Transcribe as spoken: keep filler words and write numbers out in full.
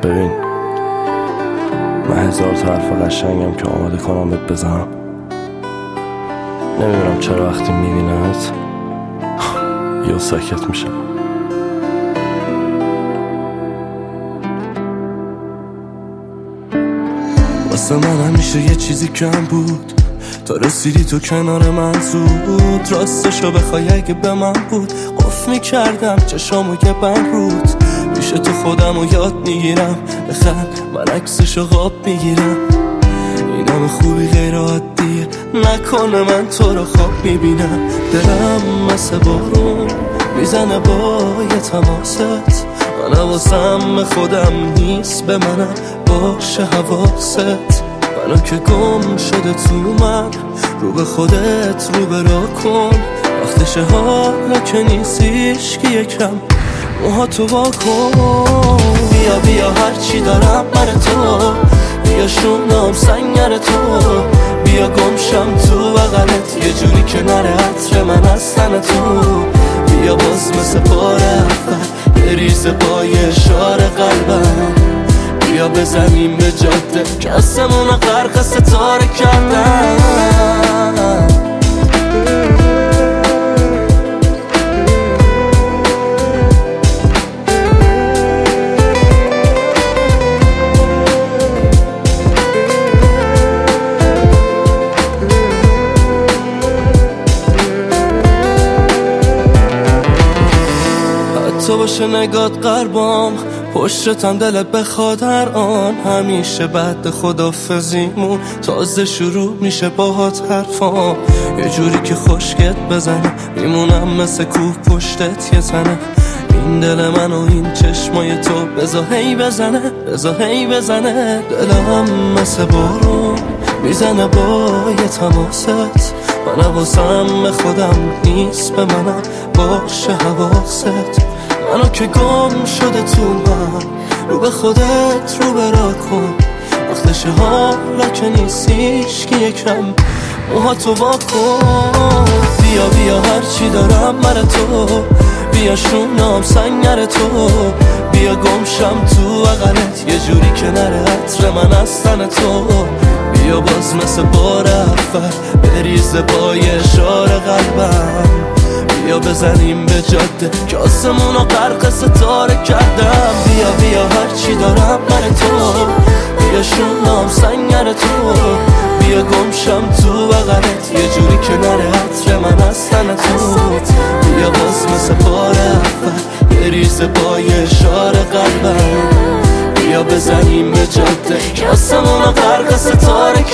ببین، من هزار تا حرف قشنگم که آماده کنم بهت بزنم. نمیدونم چرا وقتی میبینمت یا ساکت میشم. واسه من همیشه یه چیزی کم بود تا رسیدی تو کنار من زود. راستشو بخوای اگه به من بود قف میکردم چشامو که بند رود. پیش تو خودمو یاد میگیرم بخند من عکسشو خواب میگیرم. این همه خوبی غیر عادیه نکنه من تو رو خواب میبینم. دلم مثل بارون میزنه با یه تماست. من حواسم به خودم نیست به منم باشه حواست. منو که گم شده تو من رو به خودت رو برا کن. وقتشه حالا که نیستیش که یکم موها تو وا کن. بیا بیا هرچی دارم من تو، بیا شونم سنگر تو، بیا گمشم تو بغلت یه جوری که نره عطر من از تن تو. بیا باز مثل بار اول بریز پای اشاره قلبم. بیا بزنیم به جاده که آسمون رو غرق ستاره کردن. تو باشه نگات قربام پشتم دلت بخواد هر آن. همیشه بعد خدافزیمون تازه شروع میشه باهات حرفام. یه جوری که خشکت بزنه میمونم مثل کوه پشتت یه تنه. این دل من و این چشمای تو بزا هی بزنه بزا هی بزنه. دلم مثل بارون میزنه با یه تماست. من حواسم به خودم نیست به منم باشه حواست. منو که گم شده تو من رو به خودت رو برا کن. وقتشه حالا که نیستیش که یکم موها تو وا کن. بیا بیا هرچی دارم من تو، بیا شونم سنگر تو، بیا گمشم تو بغلت یه جوری که نره عطر من از تن تو. بیا باز مثل بار اول بریز پای اشاره قلبم. بیا بزنیم به جاده که آسمون رو غرق ستاره کردم. بیا بیا هرچی دارم من تو، بیا شونم سنگر تو، بیا گمشم تو بغلت یه جوری که نره عطر من از تن تو. بیا باز مثل بار اول بریز پای اشاره قلبم. بیا بزنیم به جاده که آسمون رو غرق ستاره